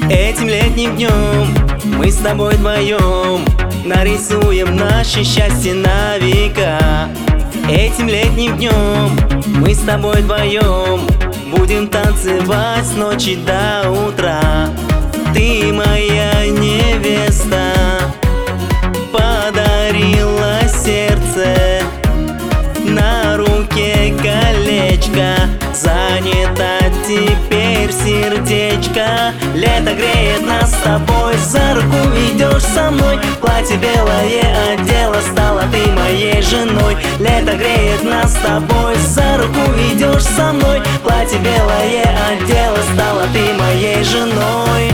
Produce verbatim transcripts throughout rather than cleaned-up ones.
Этим летним днем мы с тобой вдвоем нарисуем наше счастье на века. Этим летним днем мы с тобой вдвоем будем танцевать с ночи до утра. Ты моя невеста, подарила сердце, на руке колечко, занято теперь сердечко. Лето греет нас с тобой, за руку идешь со мной. Платье белое одела, стала ты моей женой. Лето греет нас с тобой, за руку идешь со мной. Платье белое одела, стала ты моей женой.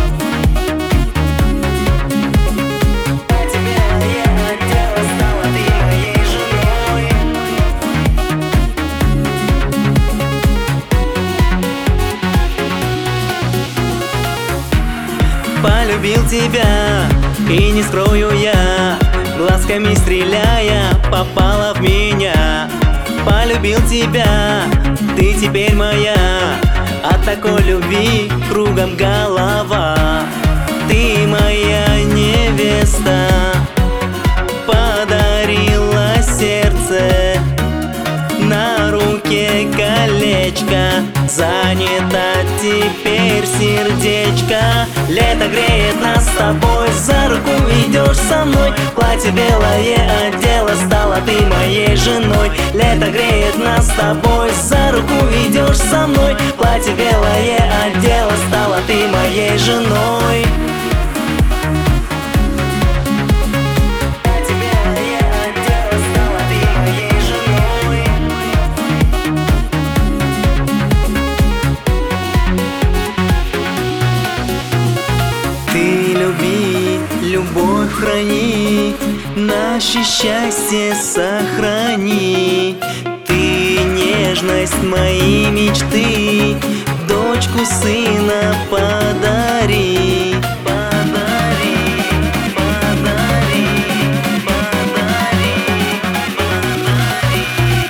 Полюбил тебя, и не скрою я, глазками стреляя, попала в меня. Полюбил тебя, ты теперь моя, от такой любви кругом голова. Ты моя невеста, подарила сердце, на руке колечко, занято теперь сердечко. Лето греет нас с тобой, за руку идешь со мной. Платье белое одела, стала ты моей женой. Лето греет нас с тобой, за руку идешь со мной. Платье белое одела, стала ты моей женой. Ты люби, любовь храни, наше счастье сохрани. Ты нежность моей мечты, дочку сына подари. Подари, подари, подари, подари.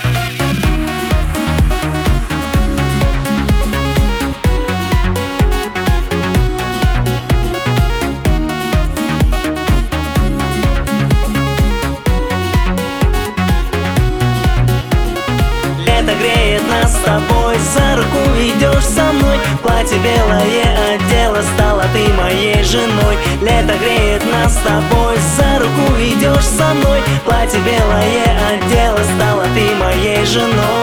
Лето греет нас с тобой, за руку идешь со мной. Платье белое одела, стала ты моей женой. Лето греет нас с тобой, за руку идешь со мной. Платье белое одела, стала ты моей женой.